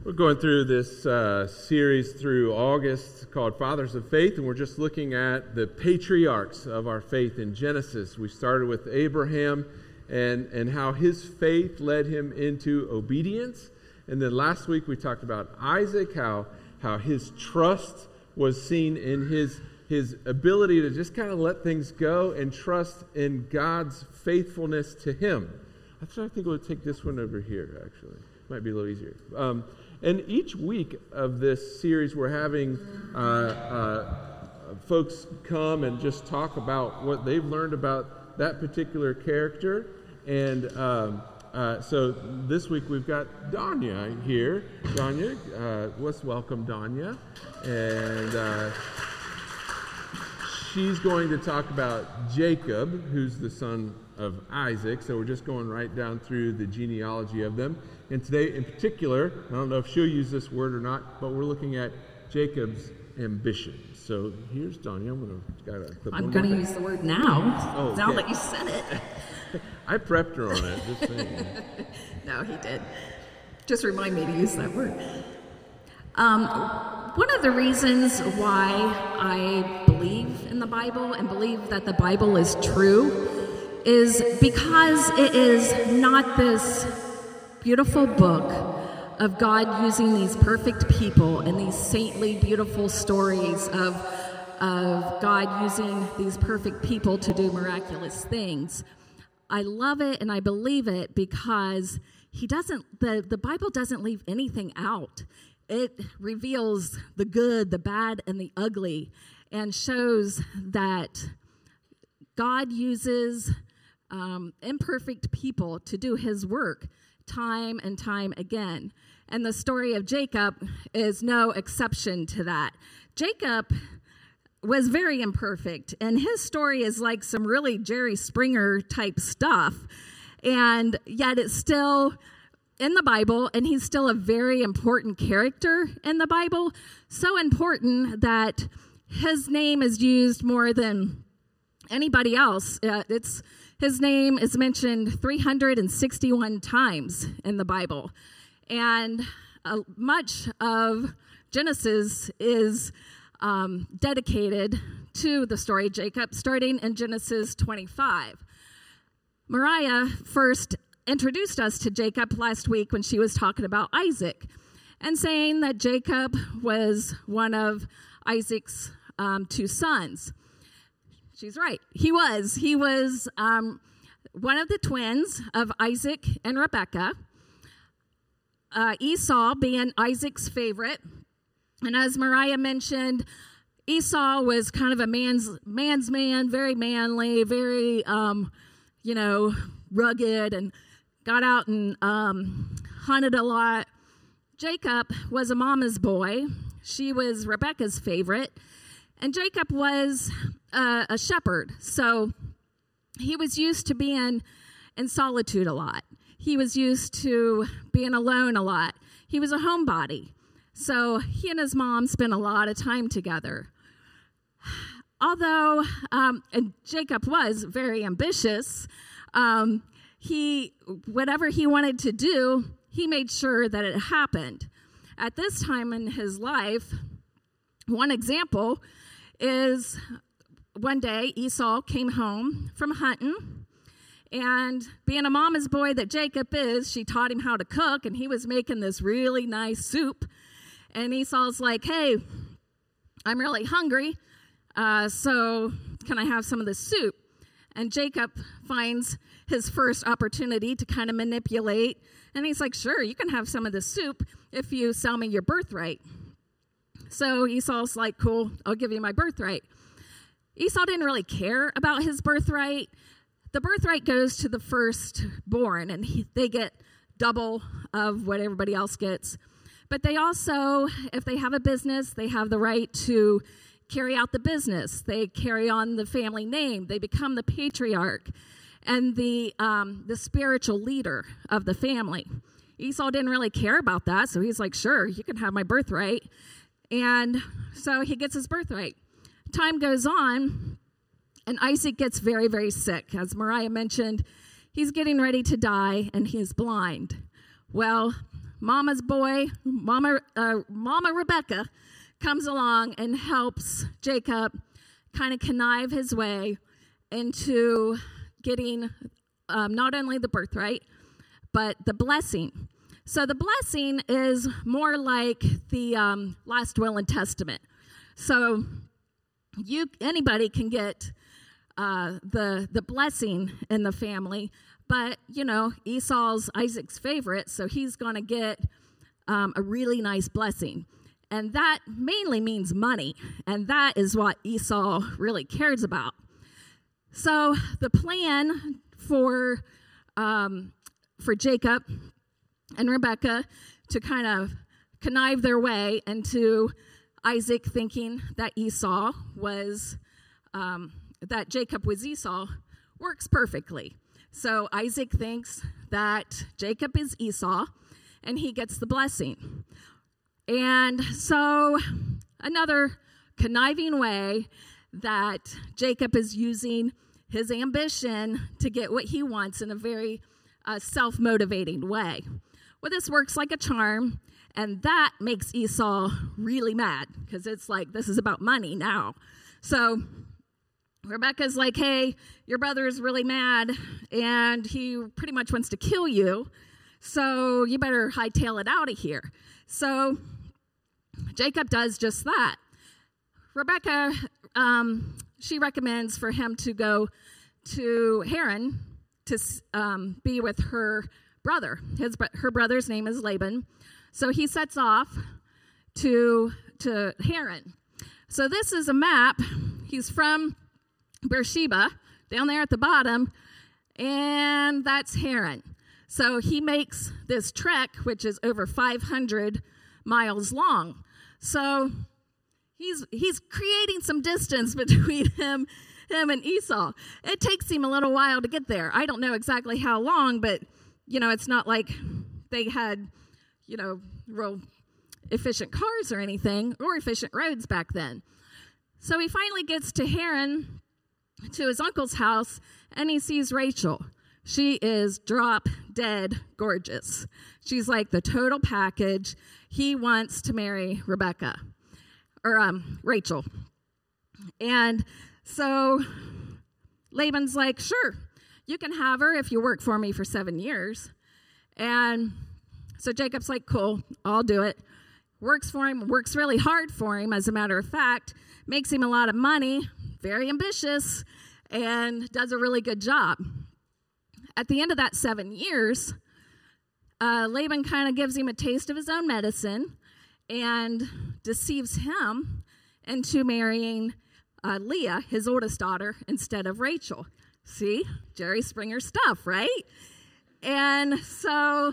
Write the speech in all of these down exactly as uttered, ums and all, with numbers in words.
We're going through this uh, series through August called Fathers of Faith, and we're just looking at the patriarchs of our faith in Genesis. We started with Abraham and, and how his faith led him into obedience. And then last week we talked about Isaac, how, how his trust was seen in his, his ability to just kind of let things go and trust in God's faithfulness to him. Actually, I think we'll take this one over here, actually. Might be a little easier. Um, And each week of this series, we're having uh, uh, folks come and just talk about what they've learned about that particular character. And um, uh, so this week we've got Danya here. Danya, uh, let's welcome Danya. And uh, she's going to talk about Jacob, who's the son of Isaac. So we're just going right down through the genealogy of them. And today in particular, I don't know if she'll use this word or not, but we're looking at Jacob's ambition. So here's Donnie. I'm going to got to clip I'm going to use the word now. Oh, okay. Now that you said it. I prepped her on it. Just saying. No, he did. Just remind me to use that word. Um, one of the reasons why I believe in the Bible and believe that the Bible is true is because it is not this beautiful book of God using these perfect people and these saintly, beautiful stories of, of God using these perfect people to do miraculous things. I love it and I believe it because he doesn't, the, the Bible doesn't leave anything out. It reveals the good, the bad, and the ugly, and shows that God uses um, imperfect people to do his work time and time again. And the story of Jacob is no exception to that. Jacob was very imperfect, and his story is like some really Jerry Springer type stuff. And yet it's still in the Bible, and he's still a very important character in the Bible. So important that his name is used more than anybody else. Uh, it's His name is mentioned three hundred sixty-one times in the Bible. And uh, much of Genesis is um, dedicated to the story of Jacob, starting in Genesis twenty-five. Mariah first introduced us to Jacob last week when she was talking about Isaac and saying that Jacob was one of Isaac's um, two sons. She's right. He was. He was um, one of the twins of Isaac and Rebekah. Uh, Esau being Isaac's favorite. And as Mariah mentioned, Esau was kind of a man's man's man, very manly, very, um, you know, rugged, and got out and um, hunted a lot. Jacob was a mama's boy. She was Rebekah's favorite. And Jacob was uh, a shepherd, so he was used to being in solitude a lot. He was used to being alone a lot. He was a homebody, so he and his mom spent a lot of time together. Although um, and Jacob was very ambitious, um, he whatever he wanted to do, he made sure that it happened. At this time in his life, one example is one day Esau came home from hunting, and being a mama's boy that Jacob is, she taught him how to cook, and he was making this really nice soup. And Esau's like, hey, I'm really hungry, uh, so can I have some of this soup? And Jacob finds his first opportunity to kind of manipulate, and he's like, sure, you can have some of this soup if you sell me your birthright. So Esau's like, cool, I'll give you my birthright. Esau didn't really care about his birthright. The birthright goes to the firstborn, and he, they get double of what everybody else gets. But they also, if they have a business, they have the right to carry out the business. They carry on the family name. They become the patriarch and the um, the spiritual leader of the family. Esau didn't really care about that, so he's like, sure, you can have my birthright. And so he gets his birthright. Time goes on, and Isaac gets very, very sick. As Mariah mentioned, he's getting ready to die, and he's blind. Well, Mama's boy, Mama, uh, Mama Rebecca, comes along and helps Jacob kind of connive his way into getting um, not only the birthright, but the blessing. So the blessing is more like the um, last will and testament. So you anybody can get uh, the the blessing in the family, but you know Esau's Isaac's favorite, so he's going to get um, a really nice blessing, and that mainly means money, and that is what Esau really cares about. So the plan for um, for Jacob and Rebekah to kind of connive their way into Isaac thinking that Esau was, um, that Jacob was Esau, works perfectly. So Isaac thinks that Jacob is Esau, and he gets the blessing. And so another conniving way that Jacob is using his ambition to get what he wants in a very uh, self-motivating way. Well, this works like a charm, and that makes Esau really mad because it's like, this is about money now. So Rebecca's like, hey, your brother is really mad, and he pretty much wants to kill you, so you better hightail it out of here. So Jacob does just that. Rebecca, um, she recommends for him to go to Haran to um, be with her brother. His her brother's name is Laban. So he sets off to to Haran. So this is a map. He's from Beersheba, down there at the bottom, and that's Haran. So he makes this trek, which is over five hundred miles long. So he's he's creating some distance between him him and Esau. It takes him a little while to get there. I don't know exactly how long, but you know, it's not like they had, you know, real efficient cars or anything, or efficient roads back then. So he finally gets to Haran, to his uncle's house, and he sees Rachel. She is drop dead gorgeous. She's like the total package. He wants to marry Rebecca, or um, Rachel. And so Laban's like, sure, you can have her if you work for me for seven years. And so Jacob's like, cool, I'll do it. Works for him, works really hard for him, as a matter of fact, makes him a lot of money, very ambitious, and does a really good job. At the end of that seven years, uh, Laban kind of gives him a taste of his own medicine and deceives him into marrying uh, Leah, his oldest daughter, instead of Rachel. See, Jerry Springer stuff, right? And so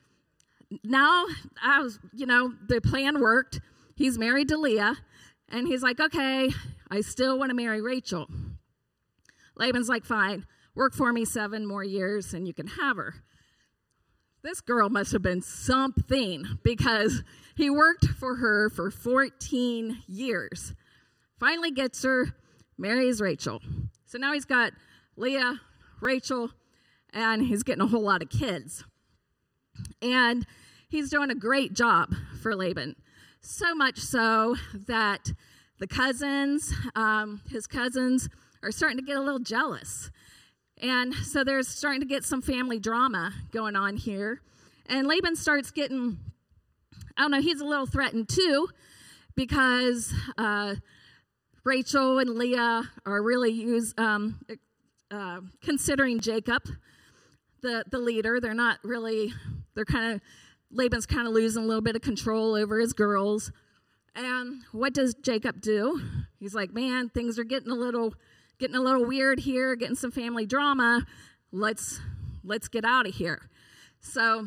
now, I was, you know, the plan worked. He's married to Leah, and he's like, okay, I still want to marry Rachel. Laban's like, fine, work for me seven more years, and you can have her. This girl must have been something, because he worked for her for fourteen years. Finally gets her, marries Rachel. So now he's got Leah, Rachel, and he's getting a whole lot of kids. And he's doing a great job for Laban. So much so that the cousins, um, his cousins, are starting to get a little jealous. And so there's starting to get some family drama going on here. And Laban starts getting, I don't know, he's a little threatened too, because uh, Rachel and Leah are really use, um, uh, considering Jacob the, the leader. They're not really, they're kind of, Laban's kind of losing a little bit of control over his girls. And what does Jacob do? He's like, man, things are getting a little, getting a little weird here, getting some family drama. Let's, let's get out of here. So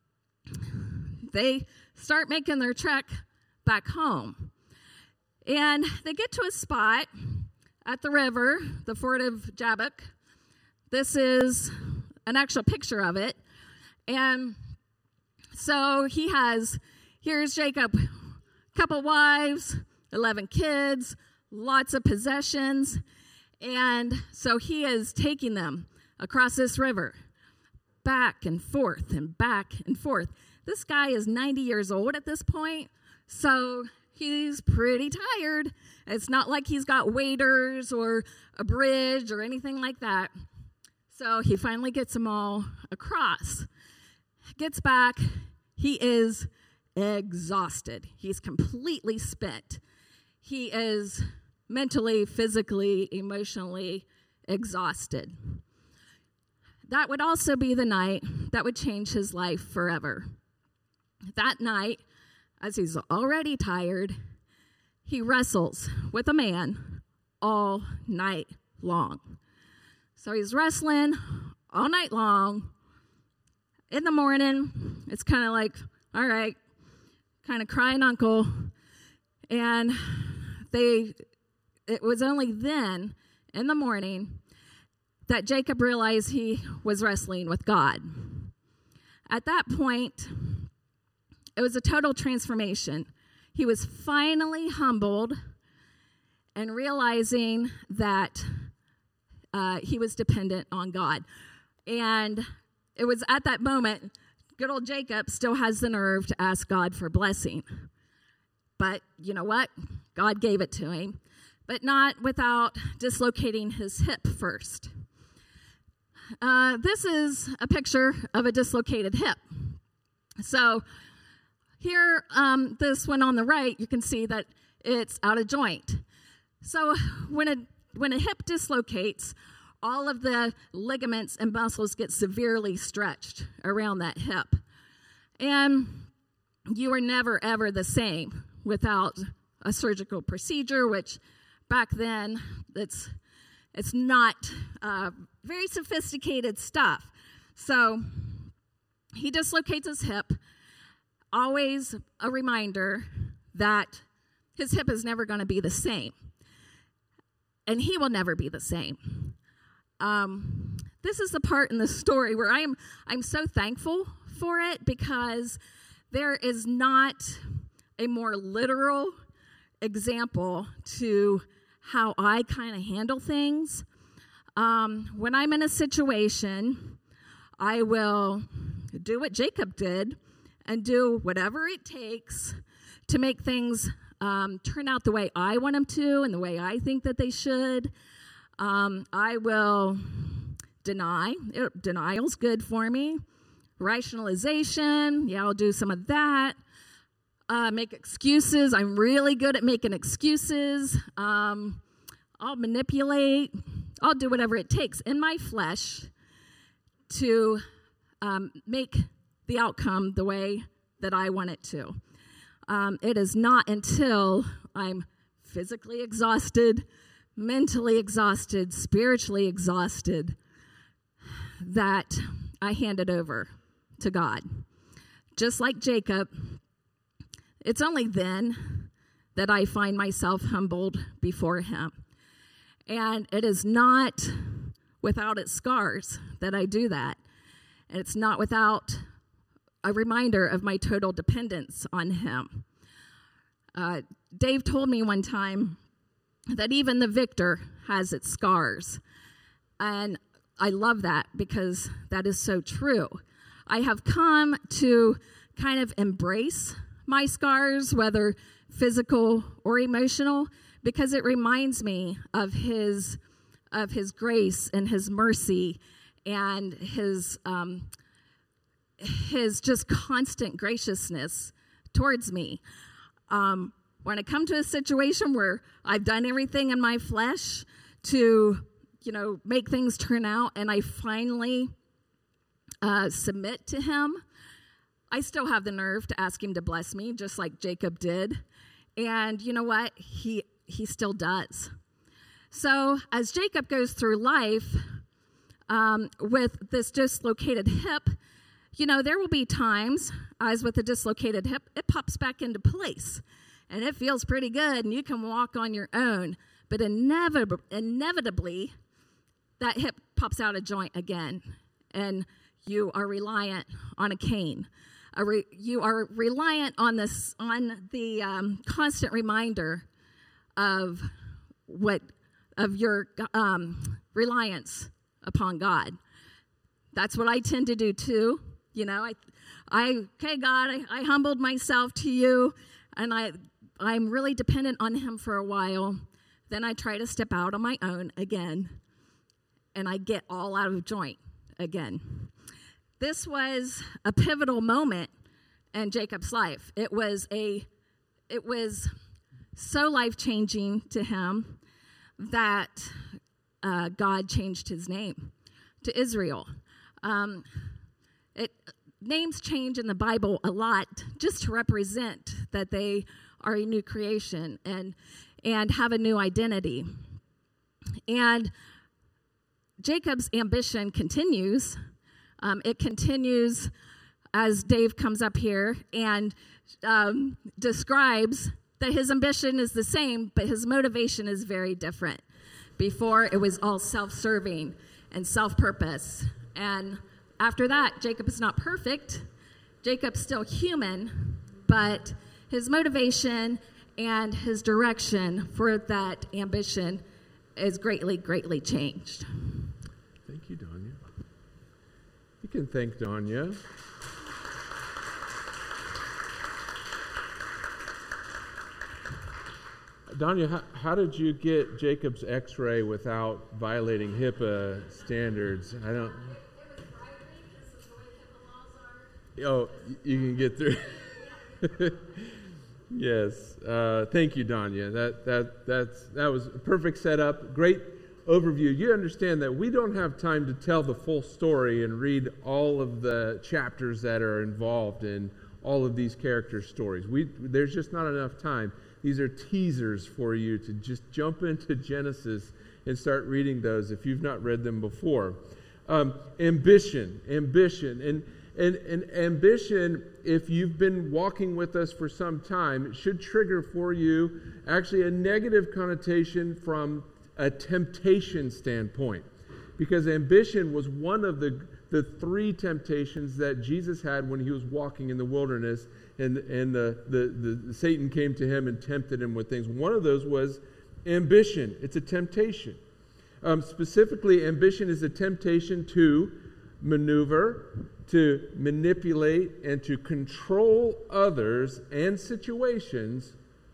they start making their trek back home. And they get to a spot at the river, the ford of Jabbok. This is an actual picture of it. And so he has, here's Jacob, a couple wives, eleven kids, lots of possessions. And so he is taking them across this river. back and forth and back and forth. This guy is ninety years old at this point, so he's pretty tired. It's not like he's got waders or a bridge or anything like that. So he finally gets them all across. Gets back. He is exhausted. He's completely spent. He is mentally, physically, emotionally exhausted. That would also be the night that would change his life forever. That night, as he's already tired, he wrestles with a man all night long. So he's wrestling all night long. In the morning, it's kind of like, all right, kind of crying uncle. And they, it was only then, in the morning, that Jacob realized he was wrestling with God. At that point, it was a total transformation. He was finally humbled and realizing that uh, he was dependent on God. And it was at that moment, good old Jacob still has the nerve to ask God for blessing. But you know what? God gave it to him, but not without dislocating his hip first. Uh, this is a picture of a dislocated hip. So here, um, this one on the right, you can see that it's out of joint. So when a when a hip dislocates, all of the ligaments and muscles get severely stretched around that hip. And you are never, ever the same without a surgical procedure, which back then, it's it's not uh, very sophisticated stuff. So he dislocates his hip. Always a reminder that his hip is never going to be the same. And he will never be the same. Um, this is the part in the story where I'm I'm so thankful for it, because there is not a more literal example to how I kind of handle things. Um, when I'm in a situation, I will do what Jacob did and do whatever it takes to make things um, turn out the way I want them to and the way I think that they should. Um, I will deny. It, denial's good for me. Rationalization, yeah, I'll do some of that. Uh, make excuses. I'm really good at making excuses. Um, I'll manipulate. I'll do whatever it takes in my flesh to um, make the outcome the way that I want it to. Um, it is not until I'm physically exhausted, mentally exhausted, spiritually exhausted, that I hand it over to God. Just like Jacob, it's only then that I find myself humbled before him. And it is not without its scars that I do that. And it's not without a reminder of my total dependence on him. Uh, Dave told me one time that even the victor has its scars. And I love that, because that is so true. I have come to kind of embrace my scars, whether physical or emotional, because it reminds me of his of his grace and his mercy and his um, his just constant graciousness towards me. Um, when I come to a situation where I've done everything in my flesh to, you know, make things turn out, and I finally uh, submit to him, I still have the nerve to ask him to bless me, just like Jacob did. And you know what? He he still does. So as Jacob goes through life um, with this dislocated hip, you know, there will be times, as with a dislocated hip, it pops back into place. And it feels pretty good, and you can walk on your own. But inevitably, inevitably, that hip pops out of joint again, and you are reliant on a cane. A re, you are reliant on this, on the um, constant reminder of what of your um, reliance upon God. That's what I tend to do too. You know, I, I okay, God, I, I humbled myself to you, and I, I'm really dependent on him for a while. Then I try to step out on my own again, and I get all out of joint again. This was a pivotal moment in Jacob's life. It was a, it was so life-changing to him that uh, God changed his name to Israel. Um, it names change in the Bible a lot just to represent that they are a new creation and and have a new identity. And Jacob's ambition continues. Um, it continues as Dave comes up here and um, describes that his ambition is the same, but his motivation is very different. Before, it was all self-serving and self-purpose. And after that, Jacob is not perfect. Jacob's still human, but his motivation and his direction for that ambition is greatly, greatly changed. Thank you, Danya. You can thank Danya. Danya, how, how did you get Jacob's x-ray without violating HIPAA standards? I don't... Oh, you can get through. Yes. Uh, thank you, Danya. That that that's that was a perfect setup. Great overview. You understand that we don't have time to tell the full story and read all of the chapters that are involved in all of these characters' stories. We there's just not enough time. These are teasers for you to just jump into Genesis and start reading those if you've not read them before. Um, ambition, ambition, and. And, and ambition, if you've been walking with us for some time, it should trigger for you actually a negative connotation from a temptation standpoint. Because ambition was one of the, the three temptations that Jesus had when he was walking in the wilderness, and, and the, the, the Satan came to him and tempted him with things. One of those was ambition. It's a temptation. Um, specifically, ambition is a temptation to maneuver, to manipulate, and to control others and situations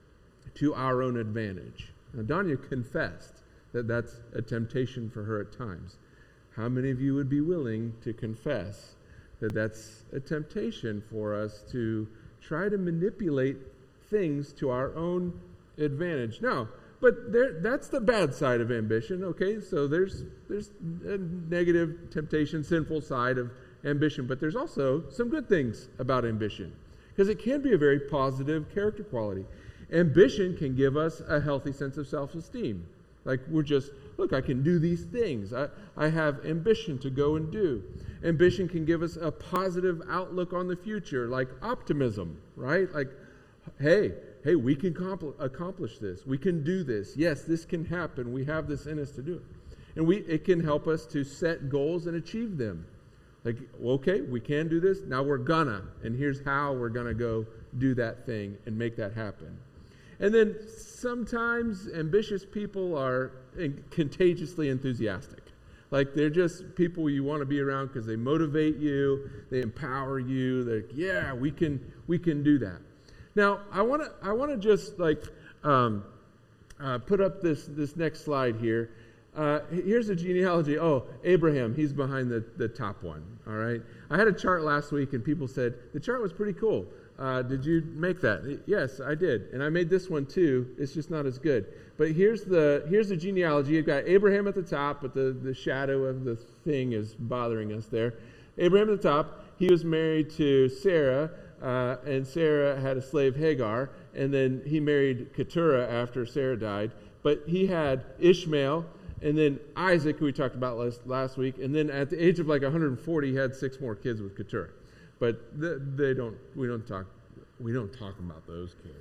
to our own advantage. Now, Danya confessed that that's a temptation for her at times. How many of you would be willing to confess that that's a temptation for us to try to manipulate things to our own advantage? Now, but there, that's the bad side of ambition, okay? So there's there's a negative temptation, sinful side of ambition, but there's also some good things about ambition, because it can be a very positive character quality. Ambition can give us a healthy sense of self-esteem. Like we're just, look, I can do these things. I, I have ambition to go and do. Ambition can give us a positive outlook on the future, like optimism, right? Like, hey, hey, we can compl- accomplish this. We can do this. Yes, this can happen. We have this in us to do it. And we it can help us to set goals and achieve them. Like, okay, we can do this. Now we're gonna. And here's how we're gonna go do that thing and make that happen. And then sometimes ambitious people are contagiously enthusiastic. Like they're just people you want to be around because they motivate you, they empower you. They're like, yeah, we can we can do that. Now I want to I want to just like um, uh, put up this this next slide here. Uh, here's a genealogy. Oh, Abraham, he's behind the, the top one. All right. I had a chart last week, and people said the chart was pretty cool. Uh, did you make that? Yes, I did, and I made this one too. It's just not as good. But here's the here's the genealogy. You've got Abraham at the top, but the, the shadow of the thing is bothering us there. Abraham at the top. He was married to Sarah, uh, and Sarah had a slave Hagar, and then he married Keturah after Sarah died. But he had Ishmael, and then Isaac, who we talked about last, last week, and then at the age of like one hundred forty, he had six more kids with Keturah. But th- they don't. We don't talk. We don't talk about those kids.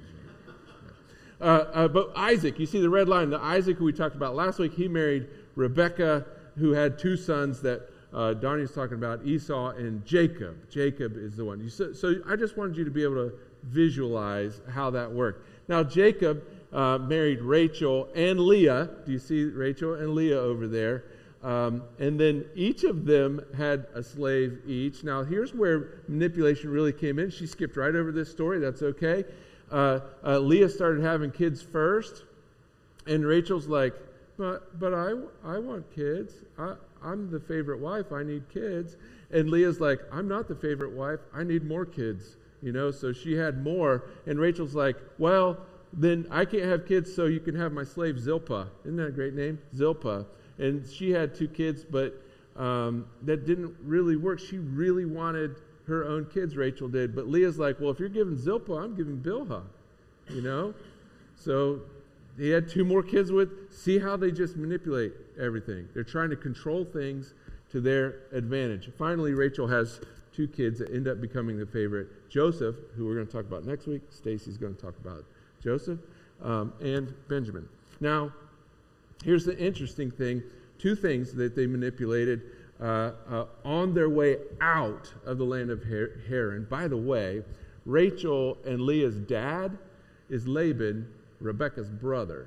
Uh, uh, but Isaac, you see the red line. The Isaac who we talked about last week, he married Rebekah, who had two sons that uh, Donnie's talking about, Esau and Jacob. Jacob is the one. You, so, so I just wanted you to be able to visualize how that worked. Now Jacob uh, married Rachel and Leah. Do you see Rachel and Leah over there? Um, and then each of them had a slave each. Now, here's where manipulation really came in. She skipped right over this story. That's okay. Uh, uh, Leah started having kids first, and Rachel's like, but but I, I want kids. I, I'm the favorite wife. I need kids. And Leah's like, I'm not the favorite wife. I need more kids. You know, so she had more. And Rachel's like, well, then I can't have kids, so you can have my slave Zilpah. Isn't that a great name? Zilpah. And she had two kids, but um, that didn't really work. She really wanted her own kids, Rachel did. But Leah's like, well, if you're giving Zilpah, I'm giving Bilhah, you know? So he had two more kids with. See how they just manipulate everything. They're trying to control things to their advantage. Finally, Rachel has two kids that end up becoming the favorite. Joseph, who we're going to talk about next week. Stacy's going to talk about Joseph, um, and Benjamin. Now, here's the interesting thing. Two things that they manipulated uh, uh, on their way out of the land of Har- Haran. By the way, Rachel and Leah's dad is Laban, Rebekah's brother.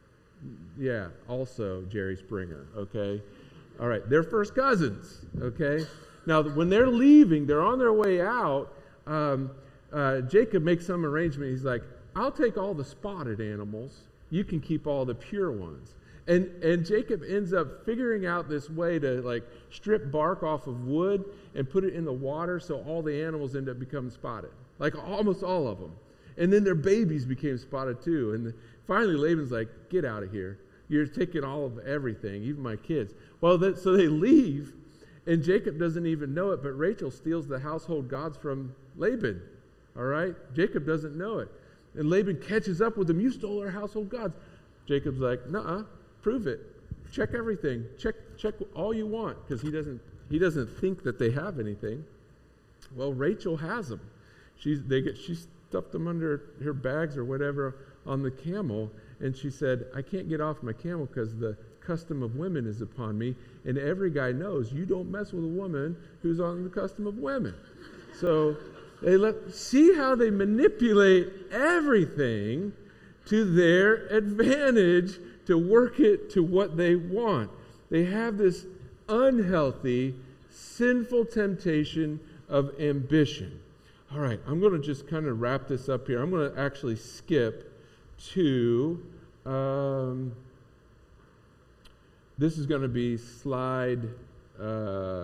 Yeah, also Jerry Springer, okay? All right, they're first cousins, okay? Now, when they're leaving, they're on their way out, um, uh, Jacob makes some arrangement. He's like, I'll take all the spotted animals. You can keep all the pure ones. And and Jacob ends up figuring out this way to like strip bark off of wood and put it in the water so all the animals end up becoming spotted. Like almost all of them. And then their babies became spotted too. And finally Laban's like, get out of here. You're taking all of everything, even my kids. Well, that, so they leave, and Jacob doesn't even know it, but Rachel steals the household gods from Laban. All right? Jacob doesn't know it. And Laban catches up with him. You stole our household gods. Jacob's like, nuh-uh, prove it. Check everything. Check check all you want, because he doesn't he doesn't think that they have anything. Well, Rachel has them. She's they get she stuffed them under her bags or whatever on the camel, and she said, I can't get off my camel because the custom of women is upon me, and every guy knows you don't mess with a woman who's on the custom of women. So they let see how they manipulate everything to their advantage to work it to what they want. They have this unhealthy, sinful temptation of ambition. All right, I'm going to just kind of wrap this up here. I'm going to actually skip to, um, this is going to be slide, uh,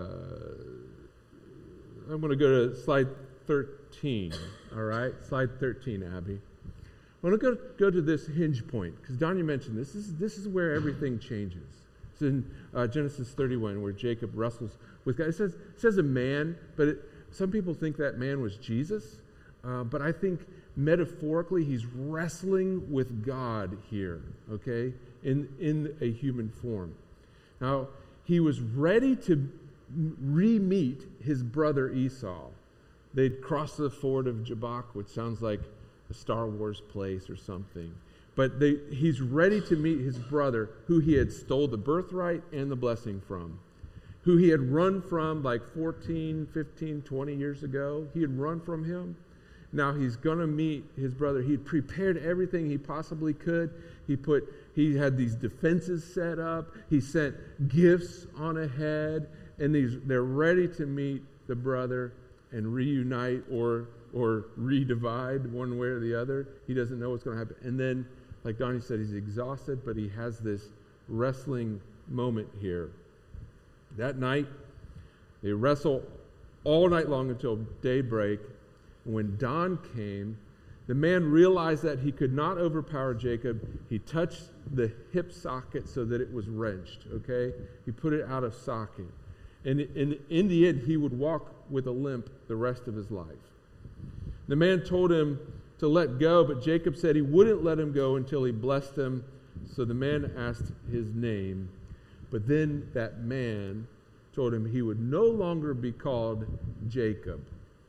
I'm going to go to slide thirteen, all right? Slide thirteen, Abby. I want to go, go to this hinge point, because Donnie mentioned this. This is, this is where everything changes. It's in uh, Genesis thirty-one, where Jacob wrestles with God. It says, it says a man, but it, some people think that man was Jesus. Uh, but I think metaphorically he's wrestling with God here, okay, in, in a human form. Now, he was ready to re-meet his brother Esau. They'd crossed the ford of Jabbok, which sounds like a Star Wars place or something. But they, he's ready to meet his brother, who he had stole the birthright and the blessing from, who he had run from like fourteen, fifteen, twenty years ago. He had run from him. Now he's going to meet his brother. He'd prepared everything he possibly could. He put, he had these defenses set up. He sent gifts on ahead, and these, they're ready to meet the brother and reunite or or redivide one way or the other. He doesn't know what's going to happen. And then, like Donnie said, he's exhausted, but he has this wrestling moment here. That night, they wrestle all night long until daybreak. And when dawn came, the man realized that he could not overpower Jacob. He touched the hip socket so that it was wrenched, okay? He put it out of socket. And in, in the end, he would walk with a limp the rest of his life. The man told him to let go, but Jacob said he wouldn't let him go until he blessed him. So the man asked his name. But then that man told him he would no longer be called Jacob.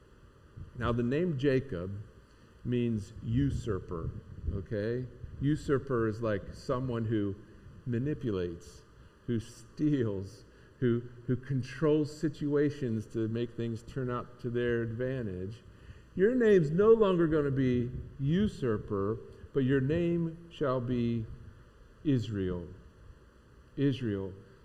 Now, the name Jacob means usurper, okay? Usurper is like someone who manipulates, who steals, who, who controls situations to make things turn out to their advantage. Your name's no longer going to be usurper, but your name shall be Israel. Israel,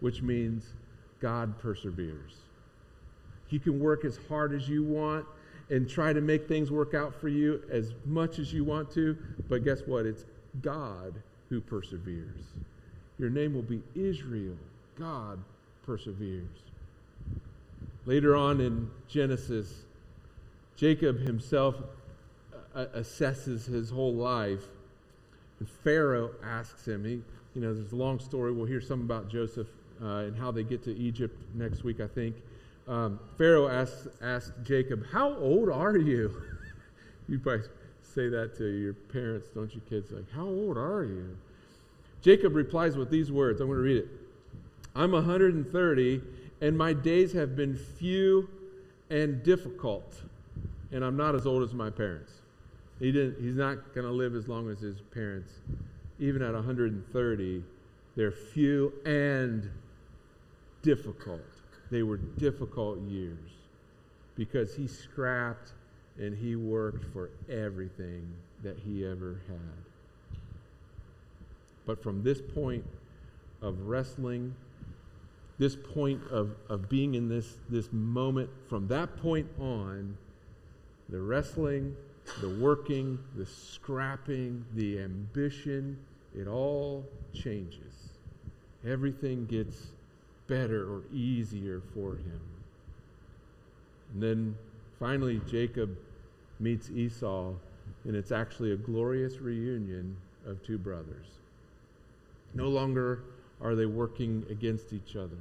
which means God perseveres. You can work as hard as you want and try to make things work out for you as much as you want to, but guess what? It's God who perseveres. Your name will be Israel. God perseveres. Later on in Genesis, Jacob himself uh, assesses his whole life, and Pharaoh asks him, he, you know, there's a long story. We'll hear some about Joseph uh, and how they get to Egypt next week, I think. Um, Pharaoh asks, asked Jacob, how old are you? You probably say that to your parents, don't you, kids? Like, how old are you? Jacob replies with these words. I'm going to read it. I'm one hundred thirty, and my days have been few and difficult, and I'm not as old as my parents. He didn't. He's not going to live as long as his parents. Even at one hundred thirty, they're few and difficult. They were difficult years because he scrapped and he worked for everything that he ever had. But from this point of wrestling, this point of, of being in this, this moment, from that point on, the wrestling, the working, the scrapping, the ambition, it all changes. Everything gets better or easier for him. And then finally Jacob meets Esau, and it's actually a glorious reunion of two brothers. No longer are they working against each other.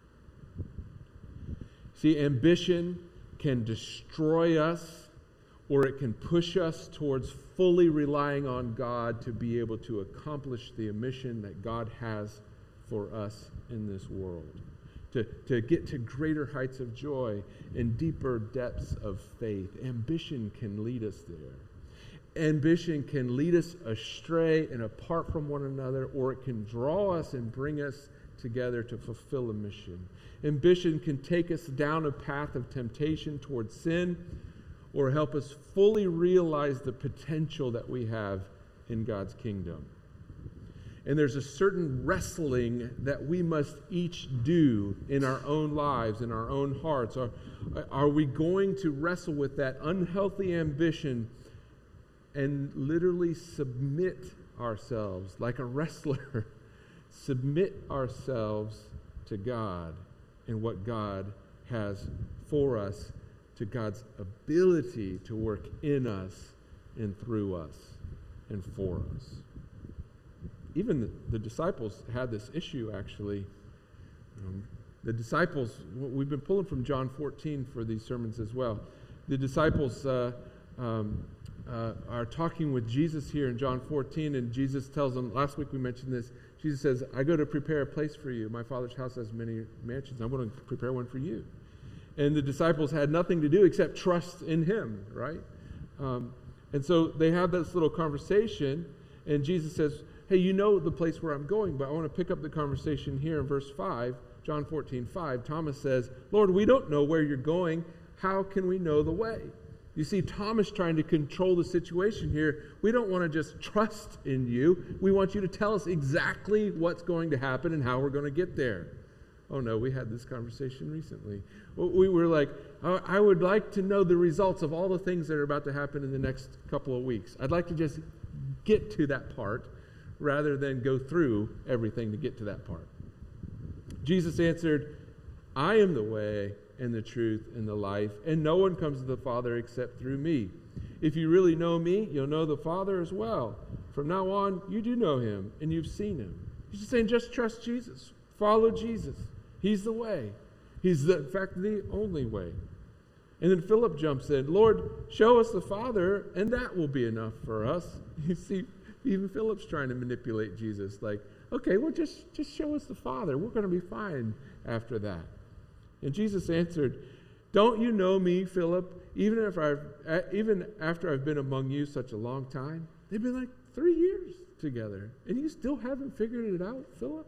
See, ambition can destroy us, or it can push us towards fully relying on God to be able to accomplish the mission that God has for us in this world, to, to get to greater heights of joy and deeper depths of faith. Ambition can lead us there. Ambition can lead us astray and apart from one another, or it can draw us and bring us together to fulfill a mission. Ambition can take us down a path of temptation towards sin, or help us fully realize the potential that we have in God's kingdom. And there's a certain wrestling that we must each do in our own lives, in our own hearts. Are, are we going to wrestle with that unhealthy ambition and literally submit ourselves, like a wrestler, submit ourselves to God and what God has for us, to God's ability to work in us and through us and for us? Even the, the disciples had this issue, actually. Um, the disciples, we've been pulling from John fourteen for these sermons as well. The disciples uh, um, uh, are talking with Jesus here in John fourteen, and Jesus tells them, last week we mentioned this, Jesus says, I go to prepare a place for you. My Father's house has many mansions. I'm going to prepare one for you. And the disciples had nothing to do except trust in him, right? Um, and so they have this little conversation, and Jesus says, hey, you know the place where I'm going, but I want to pick up the conversation here in verse five, John fourteen five. Thomas says, Lord, we don't know where you're going. How can we know the way? You see, Thomas trying to control the situation here. We don't want to just trust in you. We want you to tell us exactly what's going to happen and how we're going to get there. Oh, no, we had this conversation recently. We were like, I would like to know the results of all the things that are about to happen in the next couple of weeks. I'd like to just get to that part rather than go through everything to get to that part. Jesus answered, I am the way and the truth and the life, and no one comes to the Father except through me. If you really know me, you'll know the Father as well. From now on, you do know him, and you've seen him. He's just saying, just trust Jesus. Follow Jesus. He's the way. He's, the, in fact, the only way. And then Philip jumps in, Lord, show us the Father, and that will be enough for us. You see, even Philip's trying to manipulate Jesus. Like, okay, well, just, just show us the Father. We're going to be fine after that. And Jesus answered, don't you know me, Philip, even if I've, even after I've been among you such a long time? They've been like three years together, and you still haven't figured it out, Philip?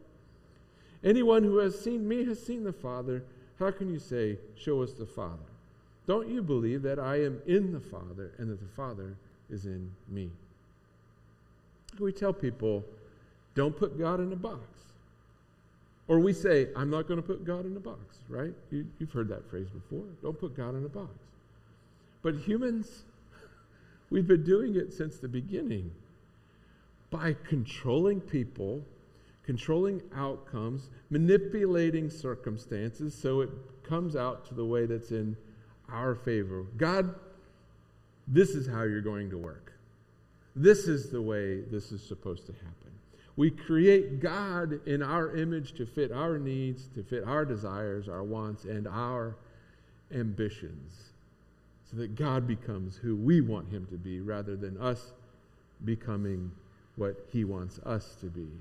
Anyone who has seen me has seen the Father. How can you say, show us the Father? Don't you believe that I am in the Father and that the Father is in me? We tell people, don't put God in a box. Or we say, I'm not going to put God in a box, right? You, you've heard that phrase before. Don't put God in a box. But humans, we've been doing it since the beginning by controlling people, controlling outcomes, manipulating circumstances so it comes out to the way that's in our favor. God, this is how you're going to work. This is the way this is supposed to happen. We create God in our image to fit our needs, to fit our desires, our wants, and our ambitions, so that God becomes who we want him to be rather than us becoming what he wants us to be.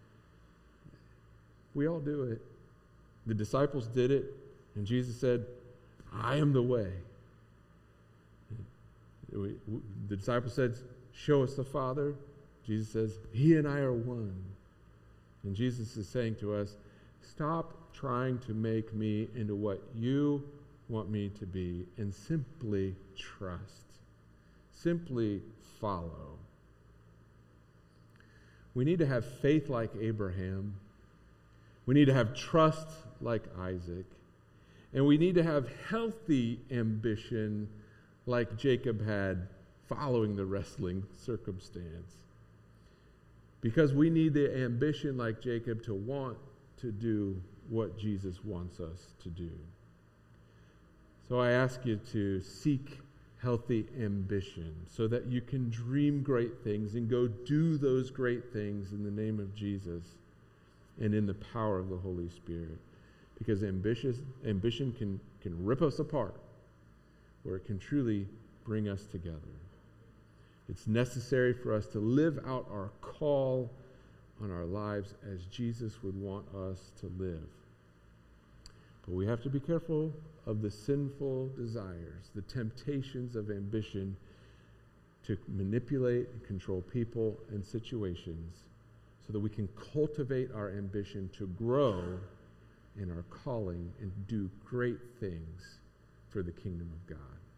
We all do it. The disciples did it, and Jesus said, I am the way. The disciples said, show us the Father. Jesus says, he and I are one. And Jesus is saying to us, stop trying to make me into what you want me to be, and simply trust. Simply follow. We need to have faith like Abraham. We need to have trust like Isaac. And we need to have healthy ambition like Jacob had following the wrestling circumstance. Because we need the ambition like Jacob to want to do what Jesus wants us to do. So I ask you to seek healthy ambition so that you can dream great things and go do those great things in the name of Jesus and in the power of the Holy Spirit. Because ambitious, ambition can, can rip us apart, or it can truly bring us together. It's necessary for us to live out our call on our lives as Jesus would want us to live. But we have to be careful of the sinful desires, the temptations of ambition to manipulate and control people and situations so that we can cultivate our ambition to grow in our calling and do great things for the kingdom of God.